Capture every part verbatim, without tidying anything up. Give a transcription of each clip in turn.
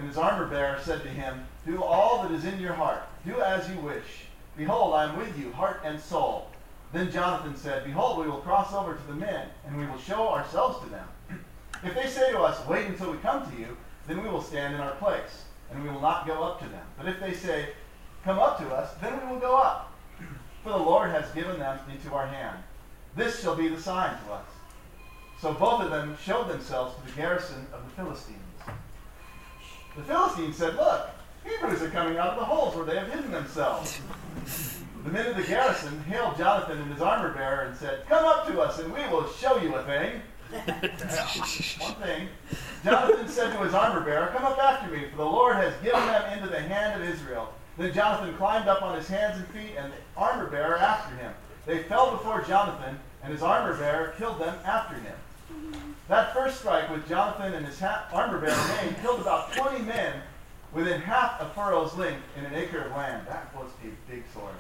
his armor-bearer said to him, "Do all that is in your heart. Do as you wish. Behold, I am with you, heart and soul." Then Jonathan said, "Behold, we will cross over to the men, and we will show ourselves to them. If they say to us, 'Wait until we come to you,' then we will stand in our place, and we will not go up to them. But if they say, 'Come up to us,' then we will go up. For the Lord has given them into our hand. This shall be the sign to us." So both of them showed themselves to the garrison of the Philistines. The Philistines said, "Look, Hebrews are coming out of the holes where they have hidden themselves." The men of the garrison hailed Jonathan and his armor-bearer and said, "Come up to us, and we will show you a thing." One thing. Jonathan said to his armor-bearer, "Come up after me, for the Lord has given them into the hand of Israel." Then Jonathan climbed up on his hands and feet, and the armor-bearer after him. They fell before Jonathan, and his armor-bearer killed them after him. That first strike with Jonathan and his ha- armor-bearer made killed about twenty men within half a furrow's length in an acre of land. That was a big sword.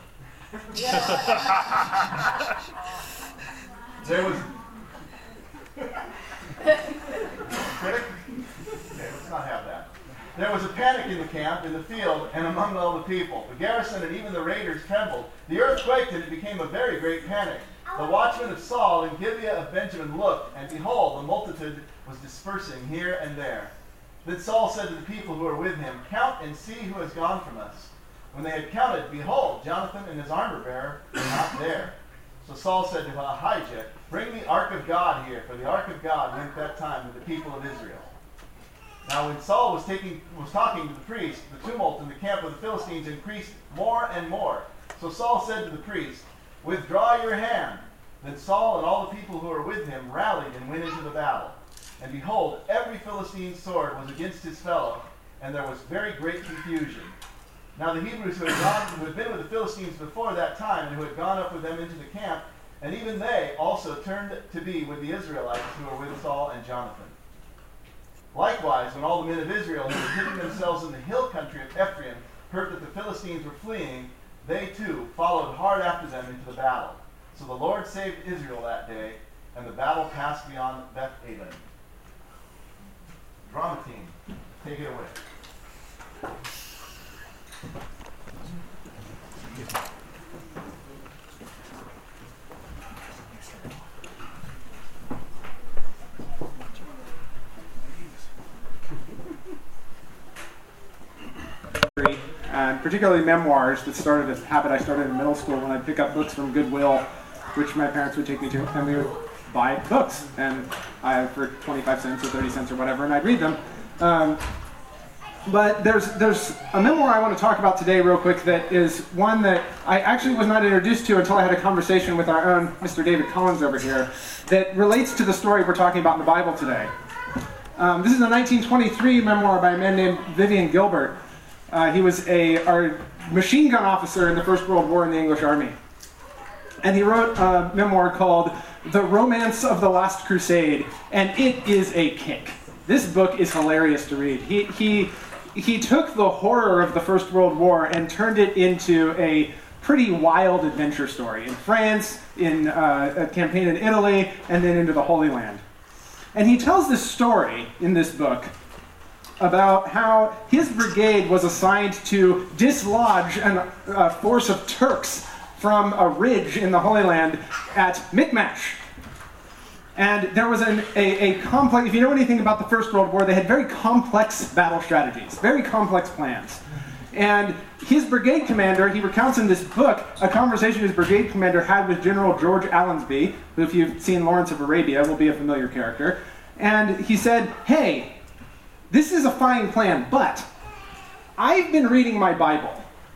There was... Critic? Okay, let's not have that. There was a panic in the camp, in the field, and among all the people. The garrison and even the raiders trembled. The earth quaked, and it became a very great panic. The watchmen of Saul and Gibeah of Benjamin looked, and behold, the multitude was dispersing here and there. Then Saul said to the people who were with him, "Count and see who has gone from us." When they had counted, behold, Jonathan and his armor-bearer were not there. So Saul said to Ahijah, "Bring the ark of God here," for the ark of God went at that time with the people of Israel. Now when Saul was taking was talking to the priest, the tumult in the camp of the Philistines increased more and more. So Saul said to the priest, "Withdraw your hand." Then Saul and all the people who were with him rallied and went into the battle. And behold, every Philistine's sword was against his fellow, and there was very great confusion. Now the Hebrews who had, gone, who had been with the Philistines before that time, and who had gone up with them into the camp, and even they also turned to be with the Israelites who were with Saul and Jonathan. Likewise, when all the men of Israel who were hidden themselves in the hill country of Ephraim heard that the Philistines were fleeing, they too followed hard after them into the battle. So the Lord saved Israel that day, and the battle passed beyond Beth-aven. Drama team, take it away. And particularly memoirs that started a habit I started in middle school when I'd pick up books from Goodwill, which my parents would take me to, and we would buy books, and I for twenty-five cents or thirty cents or whatever, and I'd read them. Um, but there's there's a memoir I want to talk about today real quick that is one that I actually was not introduced to until I had a conversation with our own Mister David Collins over here that relates to the story we're talking about in the Bible today. Um, this is a nineteen twenty-three memoir by a man named Vivian Gilbert. Uh, he was a our machine gun officer in the First World War in the English Army. And he wrote a memoir called The Romance of the Last Crusade, and it is a kick. This book is hilarious to read. He, he, he took the horror of the First World War and turned it into a pretty wild adventure story in France, in uh, a campaign in Italy, and then into the Holy Land. And he tells this story in this book about how his brigade was assigned to dislodge an, a force of Turks from a ridge in the Holy Land at Michmash. And there was an, a, a complex, if you know anything about the First World War, they had very complex battle strategies, very complex plans. And his brigade commander, he recounts in this book a conversation his brigade commander had with General George Allensby, who if you've seen Lawrence of Arabia will be a familiar character. And he said, "Hey, this is a fine plan, but I've been reading my Bible,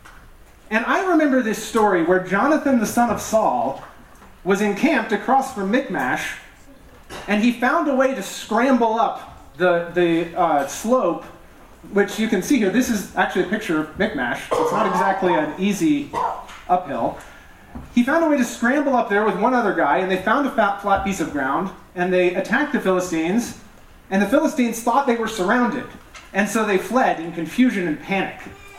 and I remember this story where Jonathan, the son of Saul, was encamped across from Michmash, and he found a way to scramble up the, the uh, slope, which you can see here. This is actually a picture of Michmash, so it's not exactly an easy uphill. He found a way to scramble up there with one other guy, and they found a fat, flat piece of ground, and they attacked the Philistines, and the Philistines thought they were surrounded, and so they fled in confusion and panic.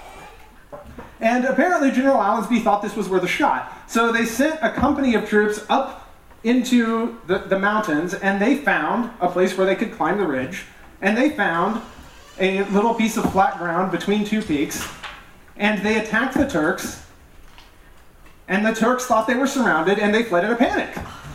And apparently General Allensby thought this was worth a shot. So they sent a company of troops up into the, the mountains, and they found a place where they could climb the ridge, and they found a little piece of flat ground between two peaks, and they attacked the Turks, and the Turks thought they were surrounded, and they fled in a panic.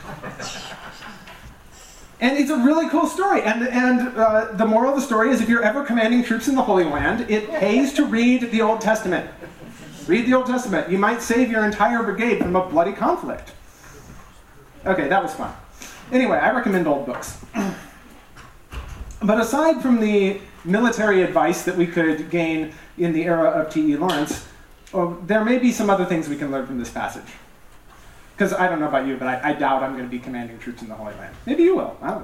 And it's a really cool story. And, and uh, the moral of the story is if you're ever commanding troops in the Holy Land, it pays to read the Old Testament. Read the Old Testament. You might save your entire brigade from a bloody conflict. Okay, that was fun. Anyway, I recommend old books. But aside from the military advice that we could gain in the era of T E Lawrence, well, there may be some other things we can learn from this passage. Because I don't know about you, but I, I doubt I'm going to be commanding troops in the Holy Land. Maybe you will. I don't know.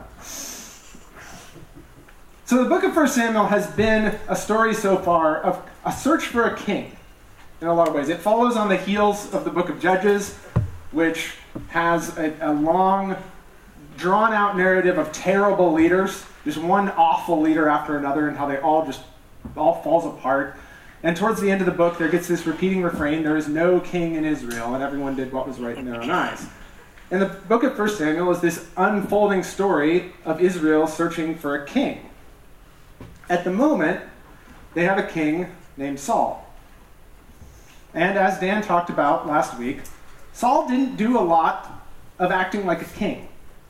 So the book of First Samuel has been a story so far of a search for a king in a lot of ways. It follows on the heels of the book of Judges, which has a, a long, drawn-out narrative of terrible leaders, just one awful leader after another, and how they all just all falls apart. And towards the end of the book, there gets this repeating refrain, there is no king in Israel, and everyone did what was right in their own eyes. And the book of First Samuel is this unfolding story of Israel searching for a king. At the moment, they have a king named Saul. And as Dan talked about last week, Saul didn't do a lot of acting like a king.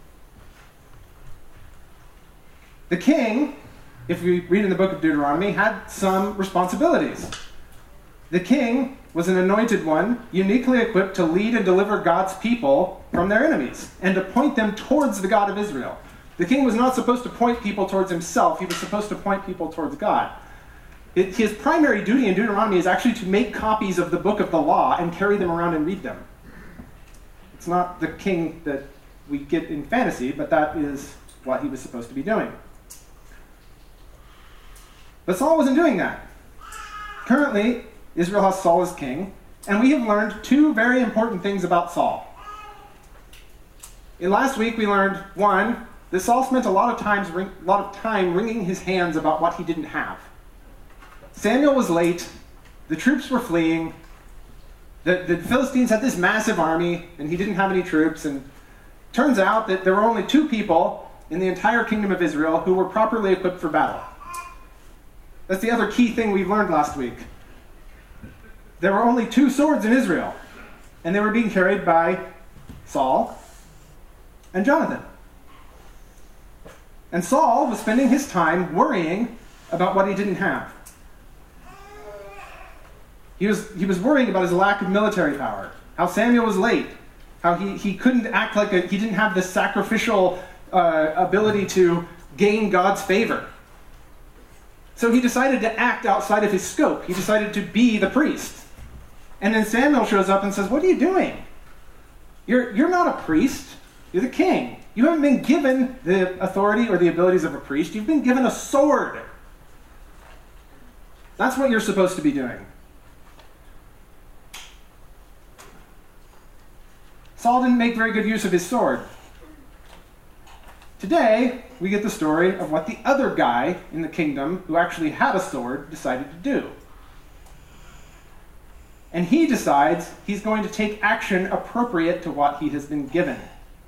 The king, if we read in the book of Deuteronomy, had some responsibilities. The king was an anointed one, uniquely equipped to lead and deliver God's people from their enemies, and to point them towards the God of Israel. The king was not supposed to point people towards himself, he was supposed to point people towards God. It, his primary duty in Deuteronomy is actually to make copies of the book of the law and carry them around and read them. It's not the king that we get in fantasy, but that is what he was supposed to be doing. But Saul wasn't doing that. Currently, Israel has Saul as king, and we have learned two very important things about Saul. In last week, we learned, one, that Saul spent a lot of, times, a lot of time wringing his hands about what he didn't have. Samuel was late, the troops were fleeing, the, the Philistines had this massive army, and he didn't have any troops, and turns out that there were only two people in the entire kingdom of Israel who were properly equipped for battle. That's the other key thing we learned last week. There were only two swords in Israel, and they were being carried by Saul and Jonathan. And Saul was spending his time worrying about what he didn't have. He was, he was worrying about his lack of military power, how Samuel was late, how he, he couldn't act like a, he didn't have this sacrificial uh, ability to gain God's favor. So he decided to act outside of his scope. He decided to be the priest. And then Samuel shows up and says, what are you doing? You're, you're not a priest. You're the king. You haven't been given the authority or the abilities of a priest. You've been given a sword. That's what you're supposed to be doing. Saul didn't make very good use of his sword. Today, we get the story of what the other guy in the kingdom who actually had a sword decided to do. And he decides he's going to take action appropriate to what he has been given.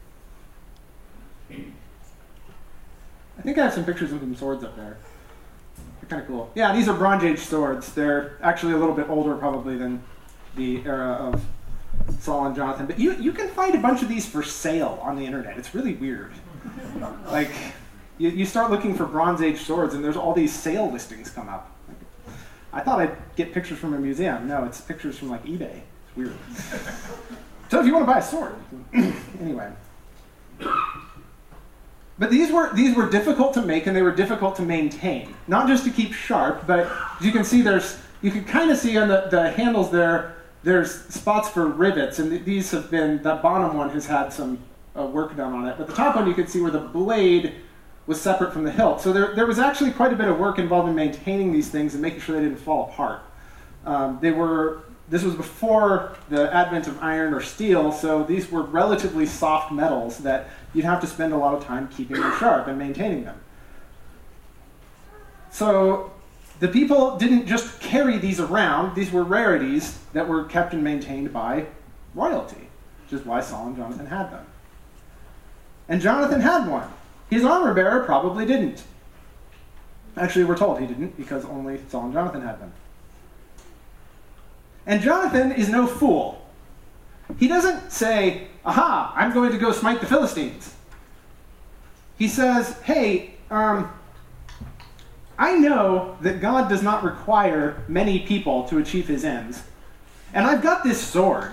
I think I have some pictures of some swords up there. They're kind of cool. Yeah, these are Bronze Age swords. They're actually a little bit older probably than the era of Saul and Jonathan. But you, you can find a bunch of these for sale on the internet. It's really weird. Like, you, you start looking for Bronze Age swords, and there's all these sale listings come up. Like, I thought I'd get pictures from a museum. No, it's pictures from, like, eBay. It's weird. So if you want to buy a sword, anyway. But these were these were difficult to make, and they were difficult to maintain. Not just to keep sharp, but as you can see, there's you can kind of see on the, the handles there, there's spots for rivets, and th- these have been, that bottom one has had some uh, work done on it. But the top one, you can see where the blade was separate from the hilt. So there, there was actually quite a bit of work involved in maintaining these things and making sure they didn't fall apart. Um, they were, this was before the advent of iron or steel, so these were relatively soft metals that you'd have to spend a lot of time keeping them sharp and maintaining them. So the people didn't just carry these around. These were rarities that were kept and maintained by royalty, which is why Saul and Jonathan had them. And Jonathan had one. His armor bearer probably didn't. Actually, we're told he didn't, because only Saul and Jonathan had them. And Jonathan is no fool. He doesn't say, aha, I'm going to go smite the Philistines. He says, hey, um, I know that God does not require many people to achieve his ends. And I've got this sword.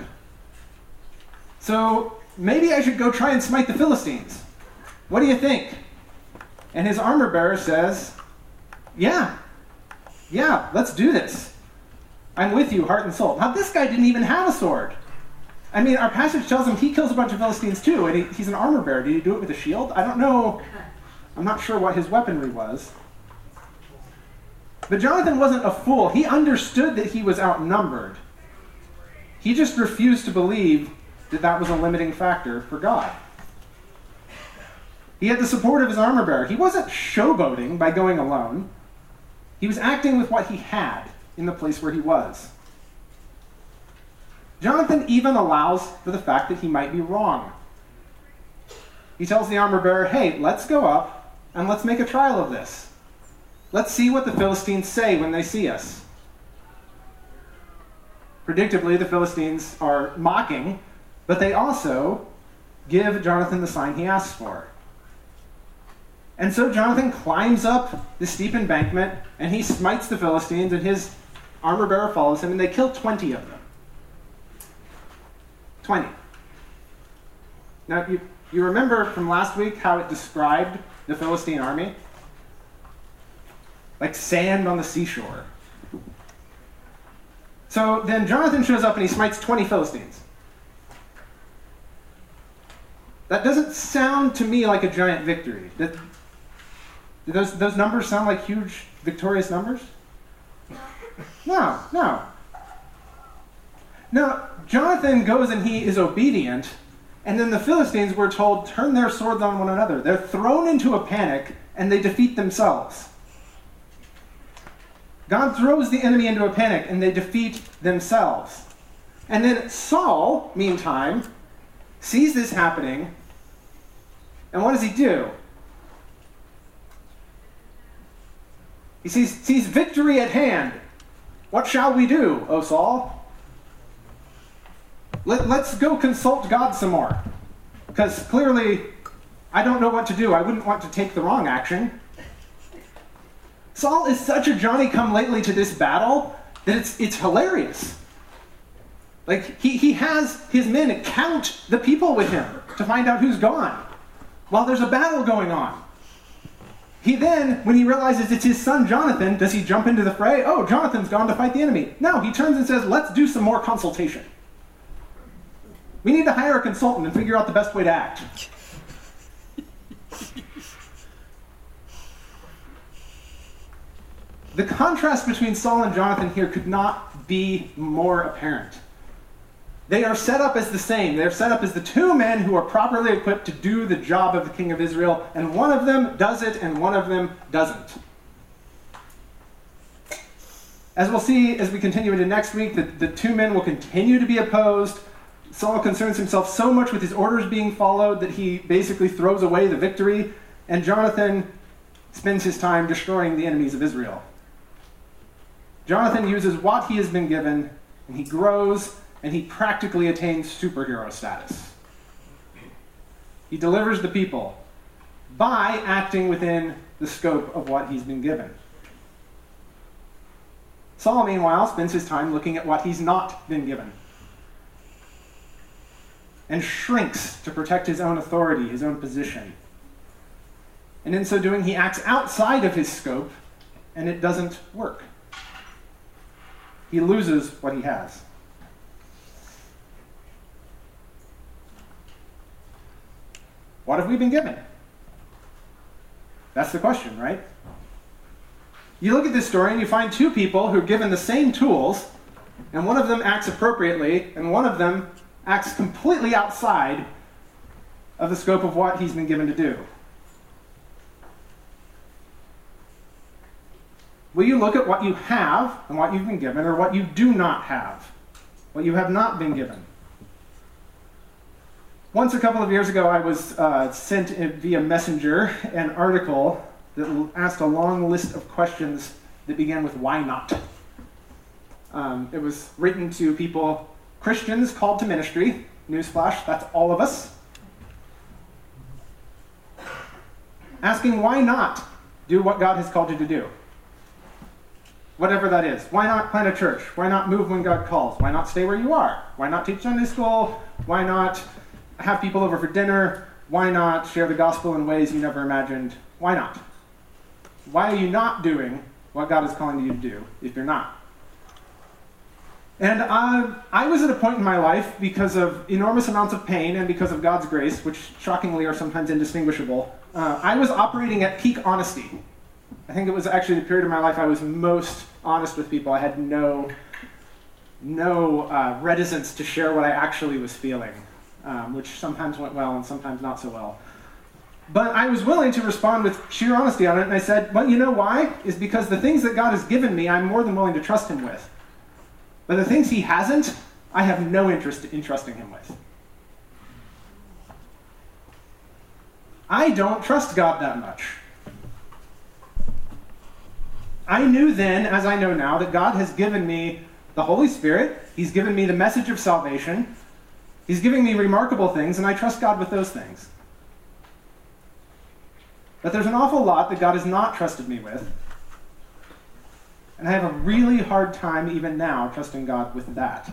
So maybe I should go try and smite the Philistines. What do you think? And his armor bearer says, yeah, yeah, let's do this. I'm with you, heart and soul. Now, this guy didn't even have a sword. I mean, our passage tells him he kills a bunch of Philistines too, and he, he's an armor bearer. Did he do it with a shield? I don't know. I'm not sure what his weaponry was. But Jonathan wasn't a fool. He understood that he was outnumbered. He just refused to believe that that was a limiting factor for God. He had the support of his armor bearer. He wasn't showboating by going alone. He was acting with what he had in the place where he was. Jonathan even allows for the fact that he might be wrong. He tells the armor bearer, hey, let's go up and let's make a trial of this. Let's see what the Philistines say when they see us. Predictably, the Philistines are mocking, but they also give Jonathan the sign he asks for. And so Jonathan climbs up the steep embankment, and he smites the Philistines, and his armor bearer follows him, and they kill twenty of them. twenty. Now, you, you remember from last week how it described the Philistine army? Like sand on the seashore. So then Jonathan shows up and he smites twenty Philistines. That doesn't sound to me like a giant victory. That, do those, those numbers sound like huge, victorious numbers? No, no. No, Jonathan goes and he is obedient, and then the Philistines, we're told, turn their swords on one another. They're thrown into a panic, and they defeat themselves. God throws the enemy into a panic, and they defeat themselves. And then Saul, meantime, sees this happening, and what does he do? He sees, sees victory at hand. What shall we do, O Saul? Let, let's go consult God some more. Because clearly, I don't know what to do. I wouldn't want to take the wrong action. Saul is such a Johnny-come-lately to this battle that it's, it's hilarious. Like, he, he has his men count the people with him to find out who's gone while there's a battle going on. He then, when he realizes it's his son Jonathan, does he jump into the fray? Oh, Jonathan's gone to fight the enemy. No, he turns and says, let's do some more consultation. We need to hire a consultant and figure out the best way to act. The contrast between Saul and Jonathan here could not be more apparent. They are set up as the same. They're set up as the two men who are properly equipped to do the job of the king of Israel, and one of them does it and one of them doesn't. As we'll see as we continue into next week, the, the two men will continue to be opposed. Saul concerns himself so much with his orders being followed that he basically throws away the victory, and Jonathan spends his time destroying the enemies of Israel. Jonathan uses what he has been given, and he grows, and he practically attains superhero status. He delivers the people by acting within the scope of what he's been given. Saul, meanwhile, spends his time looking at what he's not been given and shrinks to protect his own authority, his own position. And in so doing, he acts outside of his scope, and it doesn't work. He loses what he has. What have we been given? That's the question, right? You look at this story and you find two people who are given the same tools, and one of them acts appropriately, and one of them acts completely outside of the scope of what he's been given to do. Will you look at what you have and what you've been given, or what you do not have, what you have not been given? Once, a couple of years ago, I was uh, sent via messenger an article that asked a long list of questions that began with why not. Um, it was written to people, Christians called to ministry. Newsflash, that's all of us. Asking why not do what God has called you to do. Whatever that is. Why not plant a church? Why not move when God calls? Why not stay where you are? Why not teach Sunday school? Why not have people over for dinner? Why not share the gospel in ways you never imagined? Why not? Why are you not doing what God is calling you to do if you're not? And uh, I was at a point in my life, because of enormous amounts of pain and because of God's grace, which shockingly are sometimes indistinguishable, uh, I was operating at peak honesty. I think it was actually the period of my life I was most honest with people. I had no, no uh, reticence to share what I actually was feeling, um, which sometimes went well and sometimes not so well. But I was willing to respond with sheer honesty on it, and I said, well, you know why? Is because the things that God has given me, I'm more than willing to trust him with. But the things he hasn't, I have no interest in trusting him with. I don't trust God that much. I knew then, as I know now, that God has given me the Holy Spirit. He's given me the message of salvation. He's giving me remarkable things, and I trust God with those things. But there's an awful lot that God has not trusted me with. And I have a really hard time, even now, trusting God with that.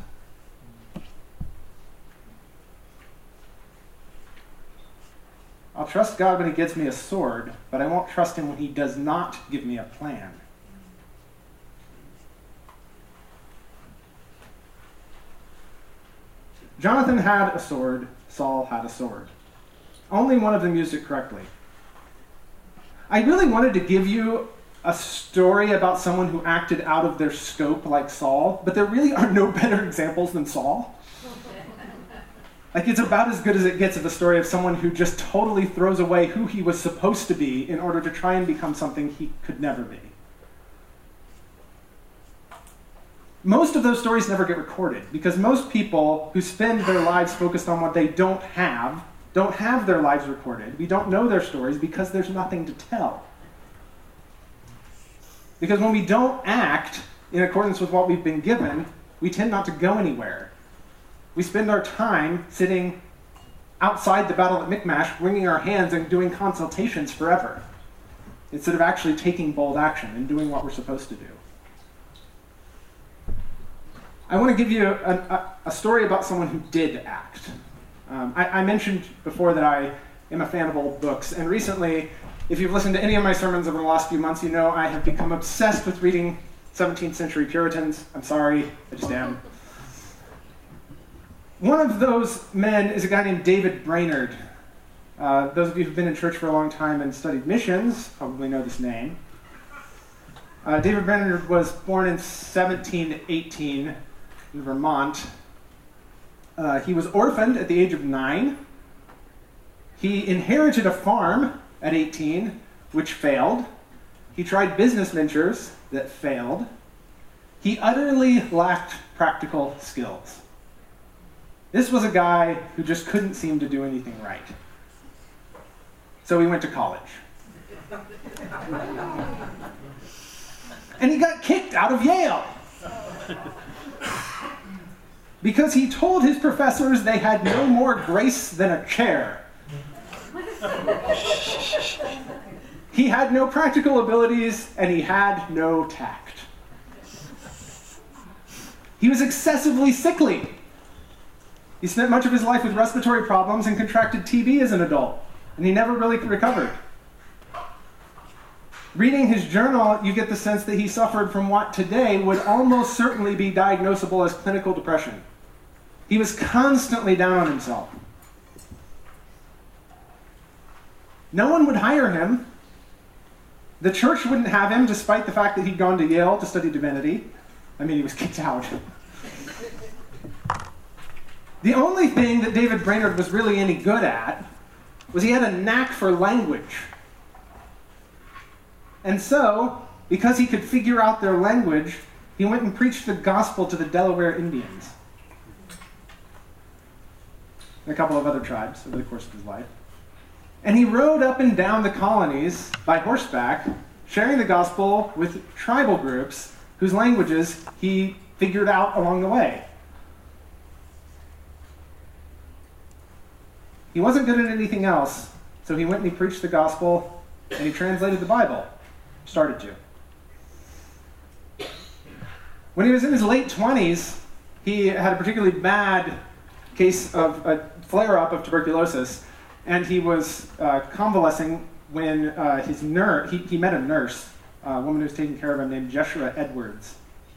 I'll trust God when he gives me a sword, but I won't trust him when he does not give me a plan. Jonathan had a sword, Saul had a sword. Only one of them used it correctly. I really wanted to give you a story about someone who acted out of their scope like Saul, but there really are no better examples than Saul. Like, it's about as good as it gets of the story of someone who just totally throws away who he was supposed to be in order to try and become something he could never be. Most of those stories never get recorded, because most people who spend their lives focused on what they don't have, don't have their lives recorded. We don't know their stories because there's nothing to tell. Because when we don't act in accordance with what we've been given, we tend not to go anywhere. We spend our time sitting outside the battle at Michmash, wringing our hands and doing consultations forever, instead of actually taking bold action and doing what we're supposed to do. I want to give you a, a, a story about someone who did act. Um, I, I mentioned before that I am a fan of old books, and recently, if you've listened to any of my sermons over the last few months, you know I have become obsessed with reading seventeenth century Puritans. I'm sorry, I just am. One of those men is a guy named David Brainerd. Uh, those of you who've been in church for a long time and studied missions probably know this name. Uh, David Brainerd was born in seventeen eighteen in Vermont. Uh, he was orphaned at the age of nine. He inherited a farm at eighteen, which failed. He tried business ventures that failed. He utterly lacked practical skills. This was a guy who just couldn't seem to do anything right. So he went to college. And he got kicked out of Yale. Because he told his professors they had no more grace than a chair. He had no practical abilities, and he had no tact. He was excessively sickly. He spent much of his life with respiratory problems and contracted T B as an adult, and he never really recovered. Reading his journal, you get the sense that he suffered from what today would almost certainly be diagnosable as clinical depression. He was constantly down on himself. No one would hire him. The church wouldn't have him, despite the fact that he'd gone to Yale to study divinity. I mean, he was kicked out. The only thing that David Brainerd was really any good at was he had a knack for language. And so, because he could figure out their language, he went and preached the gospel to the Delaware Indians and a couple of other tribes over the course of his life. And he rode up and down the colonies by horseback, sharing the gospel with tribal groups whose languages he figured out along the way. He wasn't good at anything else, so he went and he preached the gospel and he translated the Bible. Started to. When he was in his late twenties, he had a particularly bad case of a flare-up of tuberculosis, and he was uh, convalescing when uh, his nurse, he, he met a nurse, a woman who was taking care of him named Jeshua Edwards.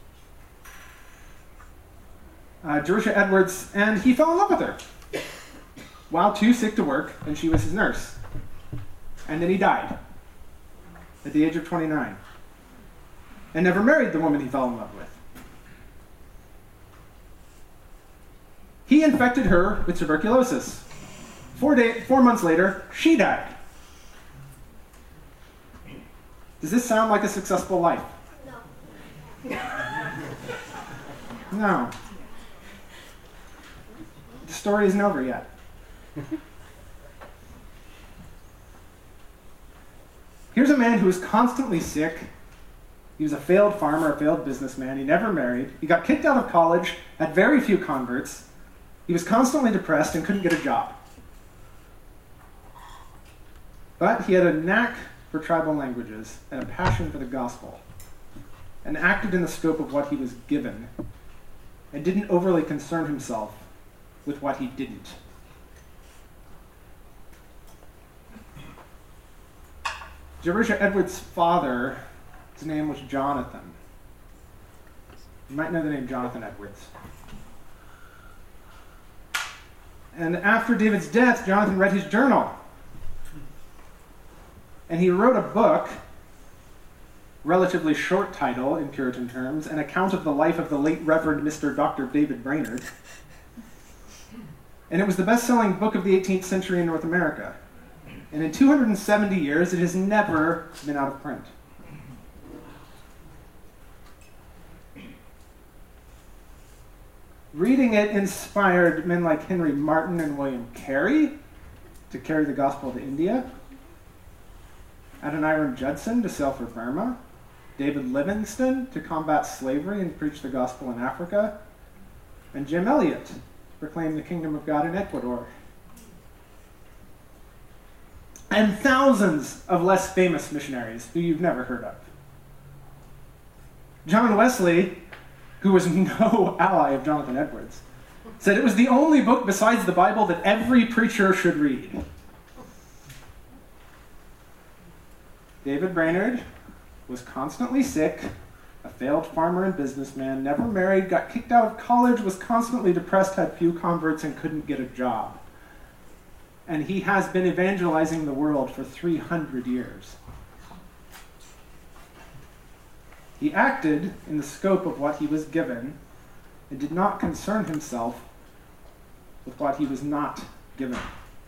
Uh, Jerusha Edwards, and he fell in love with her while too sick to work, and she was his nurse. And then he died at the age of twenty-nine, and never married the woman he fell in love with. He infected her with tuberculosis. Four, day, four months later, she died. Does this sound like a successful life? No. No. The story isn't over yet. Here's a man who was constantly sick. He was a failed farmer, a failed businessman. He never married. He got kicked out of college, had very few converts. He was constantly depressed and couldn't get a job. But he had a knack for tribal languages and a passion for the gospel, and acted in the scope of what he was given, and didn't overly concern himself with what he didn't. Jerusha Edwards' father, his name was Jonathan. You might know the name Jonathan Edwards. And after David's death, Jonathan read his journal. And he wrote a book, relatively short title in Puritan terms, an account of the life of the late Reverend Mister Doctor David Brainerd. And it was the best-selling book of the eighteenth century in North America. And in two hundred seventy years, it has never been out of print. Reading it inspired men like Henry Martyn and William Carey to carry the gospel to India, Adoniram Judson to sail for Burma, David Livingstone to combat slavery and preach the gospel in Africa, and Jim Elliot to proclaim the kingdom of God in Ecuador. And thousands of less famous missionaries who you've never heard of. John Wesley, who was no ally of Jonathan Edwards, said it was the only book besides the Bible that every preacher should read. David Brainerd was constantly sick, a failed farmer and businessman, never married, got kicked out of college, was constantly depressed, had few converts, and couldn't get a job. And he has been evangelizing the world for three hundred years. He acted in the scope of what he was given and did not concern himself with what he was not given.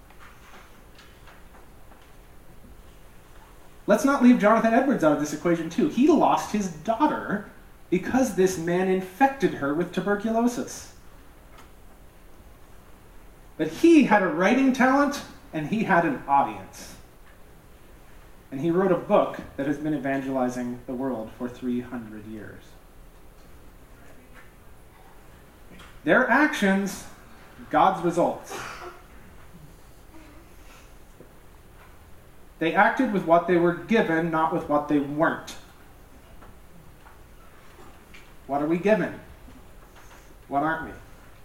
Let's not leave Jonathan Edwards out of this equation too. He lost his daughter because this man infected her with tuberculosis. But he had a writing talent and he had an audience. And he wrote a book that has been evangelizing the world for three hundred years. Their actions, God's results. They acted with what they were given, not with what they weren't. What are we given? What aren't we?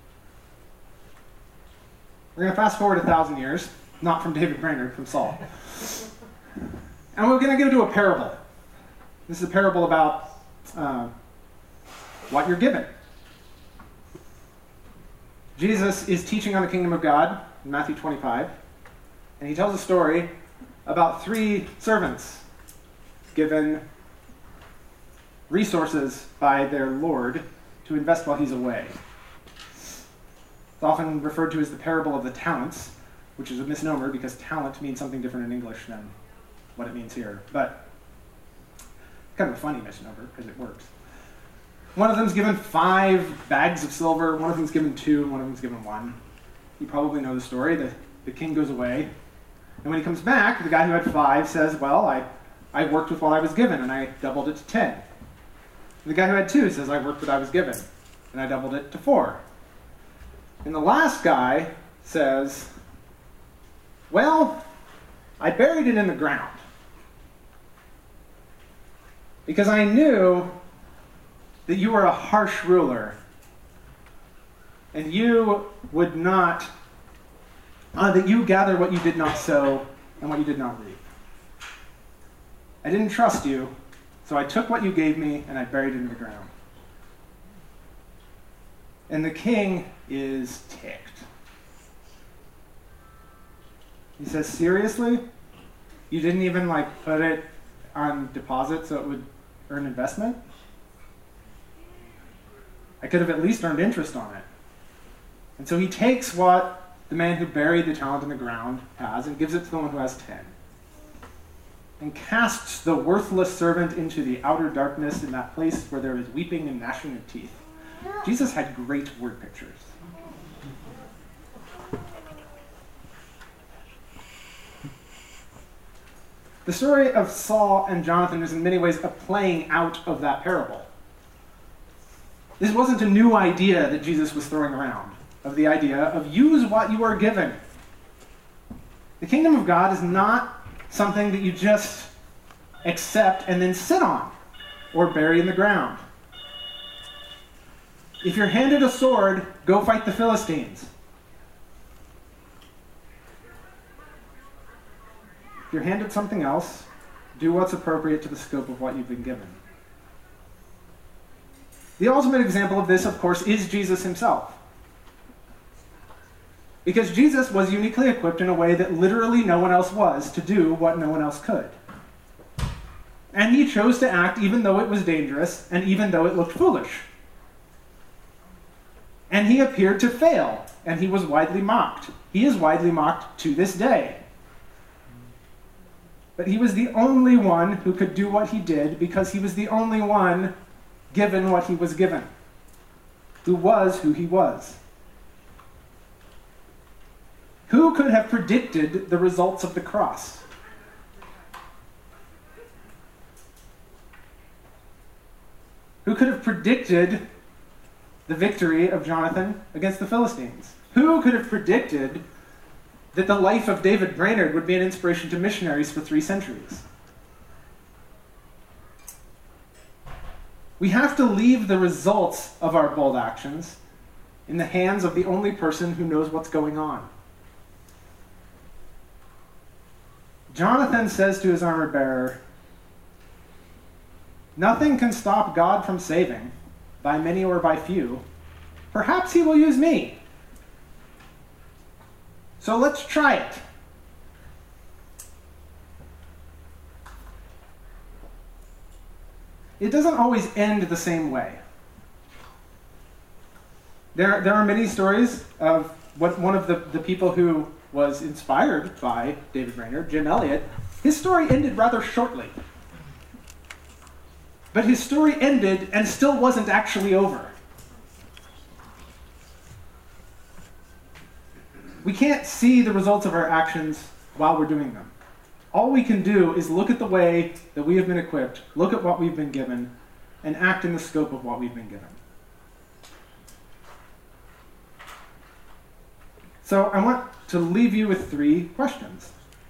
We're going to fast forward a thousand years, not from David Brainerd, from Saul. And we're going to go to a parable. This is a parable about uh, what you're given. Jesus is teaching on the kingdom of God in Matthew twenty-five, and he tells a story about three servants given resources by their Lord to invest while he's away. It's often referred to as the parable of the talents, which is a misnomer because talent means something different in English than what it means here. But kind of a funny misnomer because it works. One of them's given five bags of silver, one of them's given two, one of them's given one. You probably know the story. The, the king goes away, And when he comes back, the guy who had five says, well, I, I worked with what I was given, and I doubled it to ten. And the guy who had two says, I worked what I was given, and I doubled it to four. And the last guy says, well, I buried it in the ground. Because I knew that you were a harsh ruler, and you would not, uh, that you gather what you did not sow and what you did not reap. I didn't trust you, so I took what you gave me and I buried it in the ground. And the king is ticked. He says, seriously? You didn't even like put it on deposit so it would earn investment? I could have at least earned interest on it. And so he takes what the man who buried the talent in the ground has and gives it to the one who has ten. And casts the worthless servant into the outer darkness in that place where there is weeping and gnashing of teeth. Jesus had great word pictures. The story of Saul and Jonathan is in many ways a playing out of that parable. This wasn't a new idea that Jesus was throwing around, of the idea of use what you are given. The kingdom of God is not something that you just accept and then sit on or bury in the ground. If you're handed a sword, go fight the Philistines. If you're handed something else, do what's appropriate to the scope of what you've been given. The ultimate example of this, of course, is Jesus himself. Because Jesus was uniquely equipped in a way that literally no one else was to do what no one else could. And he chose to act even though it was dangerous and even though it looked foolish. And he appeared to fail, and he was widely mocked. He is widely mocked to this day. But he was the only one who could do what he did because he was the only one given what he was given, who was who he was. Who could have predicted the results of the cross? Who could have predicted the victory of Jonathan against the Philistines? Who could have predicted that the life of David Brainerd would be an inspiration to missionaries for three centuries? We have to leave the results of our bold actions in the hands of the only person who knows what's going on. Jonathan says to his armor bearer, "Nothing can stop God from saving, by many or by few. Perhaps he will use me. So let's try it." It doesn't always end the same way. There, there are many stories of what one of the, the people who was inspired by David Brainerd, Jim Elliot. His story ended rather shortly. But his story ended and still wasn't actually over. We can't see the results of our actions while we're doing them. All we can do is look at the way that we have been equipped, look at what we've been given, and act in the scope of what we've been given. So I want to leave you with three questions.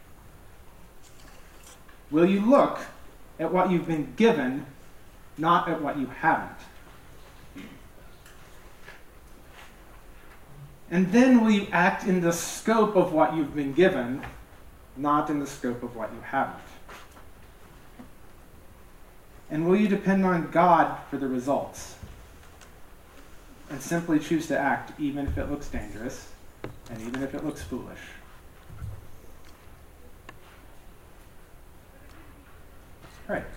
Will you look at what you've been given, not at what you haven't? And then will you act in the scope of what you've been given, not in the scope of what you haven't? And will you depend on God for the results and simply choose to act even if it looks dangerous and even if it looks foolish? All right.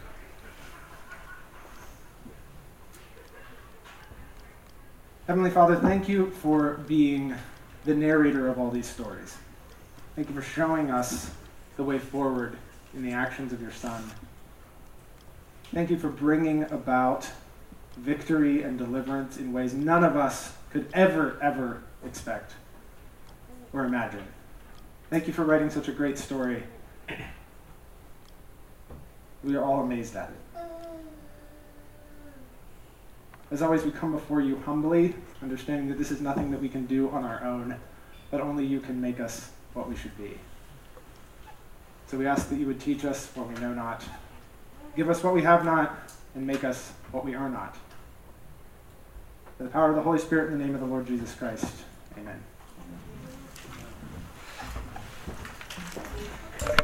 Heavenly Father, thank you for being the narrator of all these stories. Thank you for showing us the way forward in the actions of your Son. Thank you for bringing about victory and deliverance in ways none of us could ever, ever expect or imagine. Thank you for writing such a great story. We are all amazed at it. As always, we come before you humbly, understanding that this is nothing that we can do on our own, but only you can make us what we should be. So we ask that you would teach us what we know not, give us what we have not, and make us what we are not. By the power of the Holy Spirit, in the name of the Lord Jesus Christ.